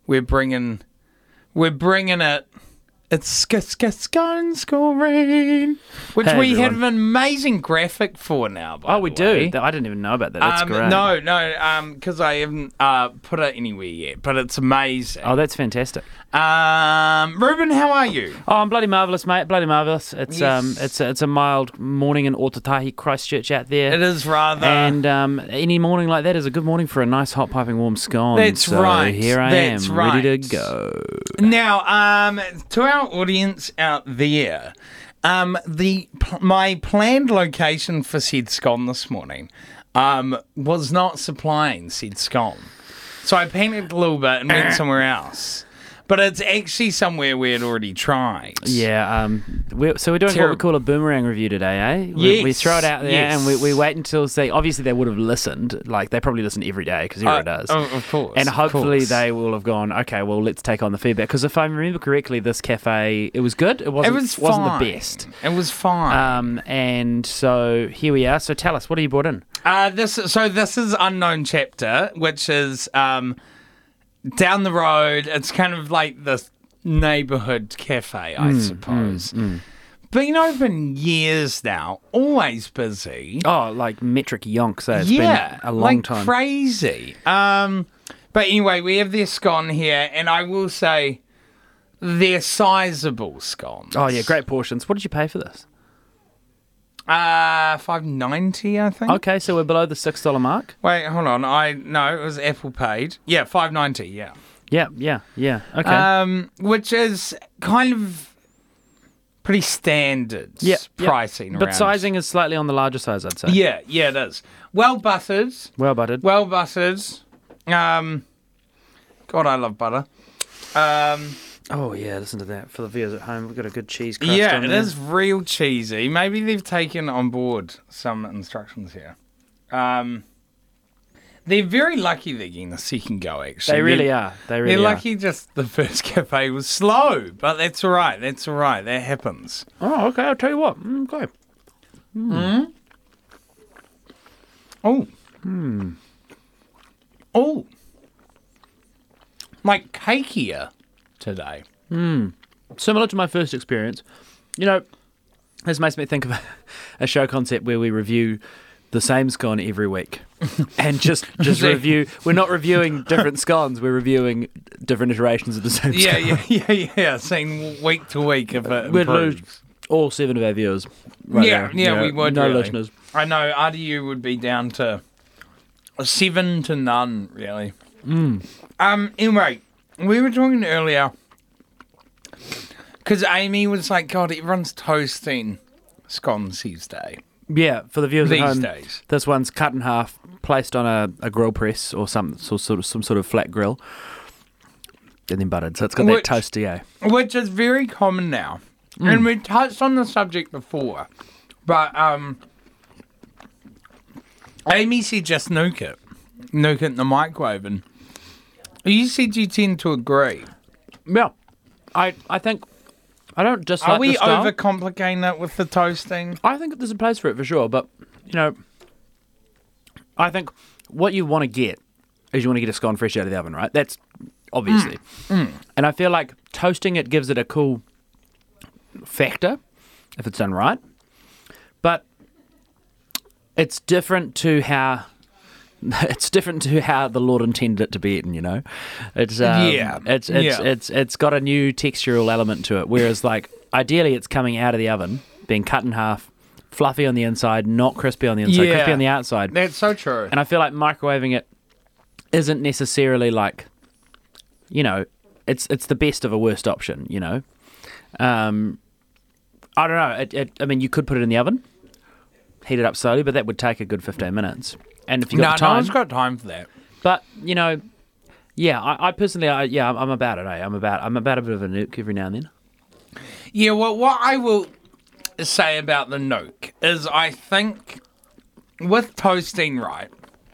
we're bringing it. It's scone scoring, which Hey, we everyone. have an amazing graphic for now. By Oh, we the way. do. I didn't even know about that. That's great. No, because I haven't put it anywhere yet, but it's amazing. Oh, that's fantastic. Ruben, how are you? Oh, I'm bloody marvellous, mate. Bloody marvellous. It's Yes. it's a mild morning in Otatahi, Christchurch out there. It is rather. And any morning like that is a good morning for a nice hot piping warm scone. That's so right. Here I That's am, ready right. to go. Now, to our audience out there, my planned location for said scone this morning was not supplying said scone. So I panicked a little bit and went somewhere else. But it's actually somewhere we had already tried. Yeah, so we're doing what we Terrible. call a boomerang review today, eh? We Yes, throw it out there yes. and we wait until obviously they would have listened. Like, they probably listen every day because everyone does. Of course. And hopefully of course. they will have gone, okay, well, let's take on the feedback. Because if I remember correctly, this cafe, it was good. It wasn't fine. the best. It was fine. And so here we are. So tell us, what have you brought in? This is Unknown Chapter, which is down the road. It's kind of like this neighbourhood cafe, I suppose. Been open years now, always busy. Oh, like metric yonk, so it's Yeah, been a long like time. crazy. But anyway, we have their scone here, and I will say they're sizable scones. Oh, yeah, great portions. What did you pay for this? $5.90, I think. Okay, so we're below the $6 mark. Wait, hold on. No, it was Apple paid. Yeah, $5.90. Yeah. Yeah. Okay. Which is kind of pretty standard pricing. But around. sizing is slightly on the larger size, I'd say. Yeah, it is. Well buttered. Well buttered. Well buttered. God, I love butter. Oh, yeah, listen to that. For the viewers at home, we've got a good cheese crust Yeah, on it there. is real cheesy. Maybe they've taken on board some instructions here. They're very lucky they're getting the second go, actually. They really are. They're lucky just the first cafe was slow, but that's all right. That happens. Oh, okay, I'll tell you what. Okay. Oh. Oh. Like cakier today. Similar to my first experience. You know, this makes me think of a show concept where we review the same scone every week. And just review. We're not reviewing different scones, we're reviewing different iterations of the same scone. Yeah. Seeing week to week if it We'd improves. lose all 7 of our viewers. Right Yeah, there. You know, we would. No really. listeners. I know. RDU would be down to 7 to none, really. Anyway, we were talking earlier because Amy was like, "God, everyone's toasting scones these days." Yeah, for the viewers at These home, days. this one's cut in half, placed on a grill press or some sort of flat grill, and then buttered. So it's got that Which- toasty, eh? Which is very common now. And we touched on the subject before. But Amy said just nuke it. Nuke it in the microwave. And you said you tend to agree. Yeah, I think I don't dislike Are we the style. overcomplicating it with the toasting? I think there's a place for it for sure, but you know, I think what you want to get is you want to get a scone fresh out of the oven, right? That's obviously. And I feel like toasting it gives it a cool factor if it's done right, but it's different to how the Lord intended it to be eaten. You know, it's it's got a new textural element to it. Whereas, like, ideally, it's coming out of the oven, being cut in half, fluffy on the inside, not crispy on the inside, crispy on the outside. That's so true. And I feel like microwaving it isn't necessarily like, you know, it's the best of a worst option. You know, I don't know. I mean, you could put it in the oven, heat it up slowly, but that would take a good 15 minutes. And if you've got the No time, one's got time for that. but you know, yeah, I personally, I'm about it. I'm about a bit of a nuke every now and then. Yeah, well, what I will say about the nuke is I think with toasting right,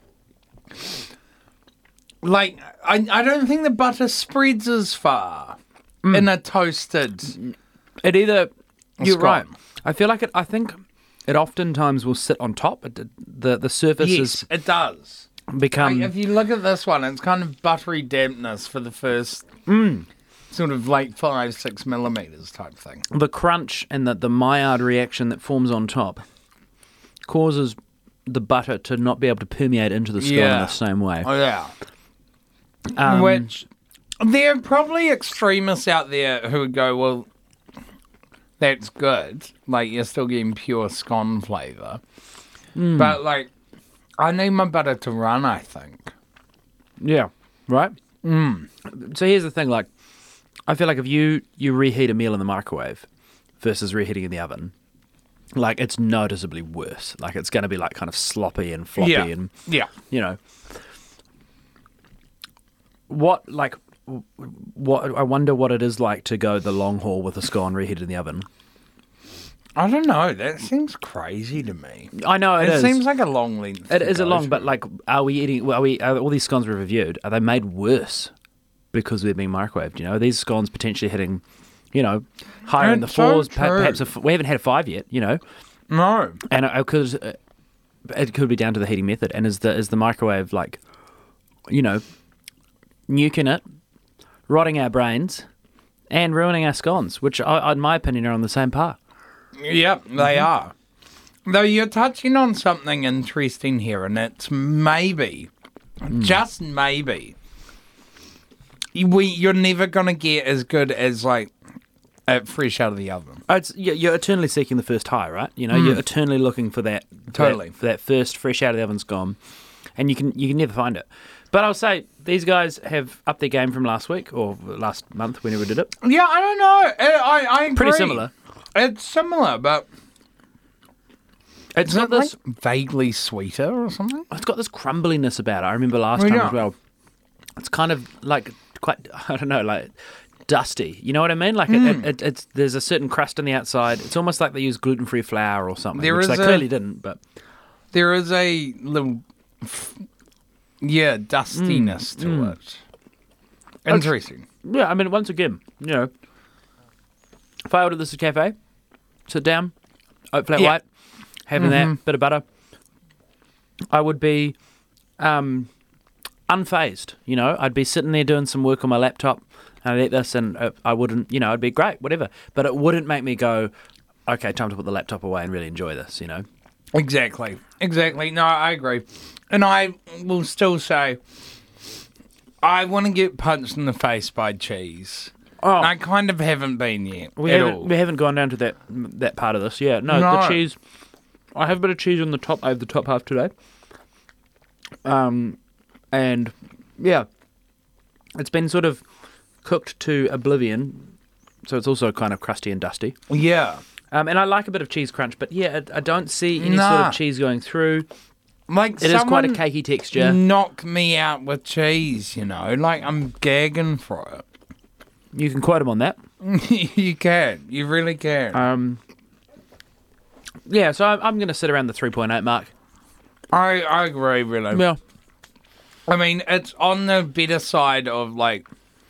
like, I don't think the butter spreads as far in a toasted. It either you're scone. right. I feel like it. I think it oftentimes will sit on top. The surface Yes, is it does. become... If you look at this one, it's kind of buttery dampness for the first sort of like 5-6 millimeters type thing. The crunch and the Maillard reaction that forms on top causes the butter to not be able to permeate into the scone in the same way. Oh, yeah. Which, there are probably extremists out there who would go, well, that's good. Like, you're still getting pure scone flavour. But, like, I need my butter to run, I think. Yeah, right? So here's the thing, like, I feel like if you reheat a meal in the microwave versus reheating in the oven, like, it's noticeably worse. Like, it's going to be, like, kind of sloppy and floppy and, you know. I wonder what it is like to go the long haul with a scone reheated in the oven. I don't know. That seems crazy to me. I know it is. It seems like a long length. It is a long, but like, are all these scones we've reviewed, are they made worse because they're being microwaved? You know, are these scones potentially hitting, you know, higher in the fours? Perhaps we haven't had a 5 yet. You know, no, and it could be down to the heating method. And is the microwave, like, you know, nuking it, rotting our brains, and ruining our scones, which, in my opinion, are on the same par. Yep, they are. Though you're touching on something interesting here, and it's maybe, just maybe, you're never going to get as good as, like, fresh out of the oven. You're eternally seeking the first high, right? You know, you're eternally looking for that. Totally. For that first fresh out of the oven scone, and you can never find it. But I'll say, these guys have upped their game from last week, or last month, whenever we did it. Yeah, I don't know. I agree. Pretty similar. It's similar, but it's not this like vaguely sweeter or something. It's got this crumbliness about it. I remember last time as well. It's kind of like quite, I don't know, like dusty. You know what I mean? Like it's there's a certain crust on the outside. It's almost like they use gluten-free flour or something, which they clearly didn't. But there is a little, dustiness to it. Interesting. Yeah, I mean, once again, you know, if I ordered this at a cafe, sit down, oat flat white, having that bit of butter, I would be unfazed. You know, I'd be sitting there doing some work on my laptop, and I'd eat this, and I wouldn't, you know, it'd be great, whatever. But it wouldn't make me go, okay, time to put the laptop away and really enjoy this, you know? Exactly. No, I agree. And I will still say, I want to get punched in the face by cheese. Oh. I kind of haven't been yet. We haven't gone down to that part of this. Yeah, no, the cheese. I have a bit of cheese on the top. I have the top half today. And yeah, it's been sort of cooked to oblivion, so it's also kind of crusty and dusty. Yeah. And I like a bit of cheese crunch, but yeah, I don't see any sort of cheese going through. Like, it is quite a cakey texture. Knock me out with cheese, you know. Like, I'm gagging for it. You can quote him on that. You can. You really can. Yeah, so I'm going to sit around the 3.8 mark. I agree, really. Yeah. I mean, it's on the better side of, like,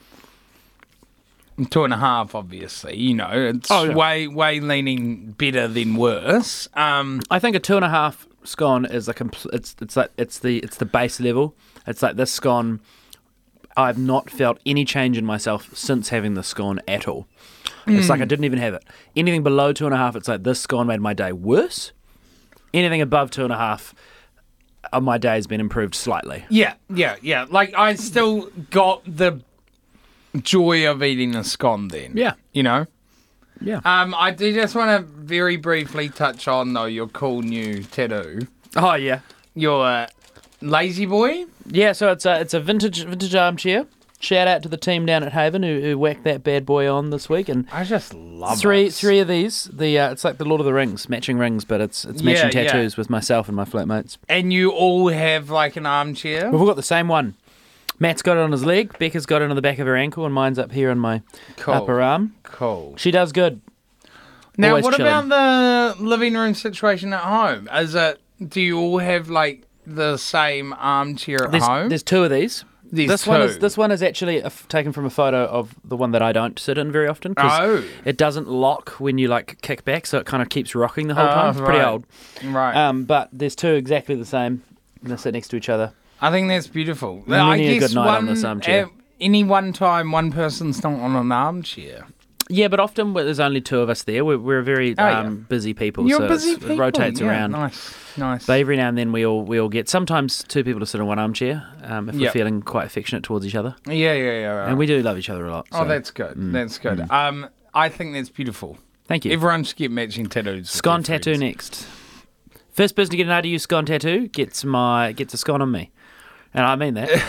2.5, obviously. You know, it's way leaning better than worse. I think a 2.5 scone is it's the base level. It's like this scone, I've not felt any change in myself since having the scone at all. It's like I didn't even have it. Anything below 2.5, it's like this scone made my day worse. Anything above 2.5, my day has been improved slightly. Yeah. Like, I still got the joy of eating a scone then. Yeah. You know? Yeah. I do just want to very briefly touch on, though, your cool new tattoo. Oh, yeah. Your Lazy Boy? Yeah, so it's a vintage armchair. Shout out to the team down at Haven who whacked that bad boy on this week, and I just love three of these. It's like the Lord of the Rings, matching rings, but it's matching tattoos with myself and my flatmates. And you all have like an armchair. We've all got the same one. Matt's got it on his leg, Becca's got it on the back of her ankle, and mine's up here on my upper arm. Cool. She does good. Now, Always what chilling. about the living room situation at home? Do you all have like the same armchair at home? There's two of these. This one is actually taken from a photo of the one that I don't sit in very often. It doesn't lock when you like kick back, so it kind of keeps rocking the whole time. It's pretty old. Right. But there's two exactly the same. And they sit next to each other. I think that's beautiful. Many a good night on this armchair. Any one time, one person's not on an armchair. Yeah, but often there's only two of us there. We're very busy people, You're so busy people. it rotates around. Nice. But every now and then we all get sometimes two people to sit in one armchair if we're feeling quite affectionate towards each other. Yeah. Right. And we do love each other a lot. Oh, So. that's good. That's good. I think that's beautiful. Thank you. Everyone should get matching tattoos. Scone tattoo next. First person to get an RDU scone tattoo gets a scone on me, and I mean that.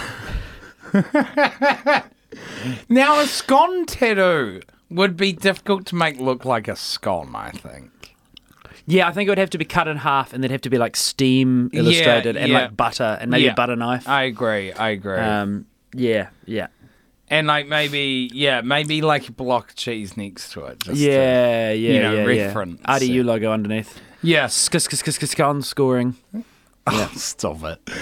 Now, a scone tattoo would be difficult to make look like a scone, I think. Yeah, I think it would have to be cut in half, and there'd have to be like steam illustrated and like butter and maybe a butter knife. I agree. Yeah. And like maybe like a block of cheese next to it. Just reference. RDU logo underneath. Yes. Scone scoring. Oh, stop it.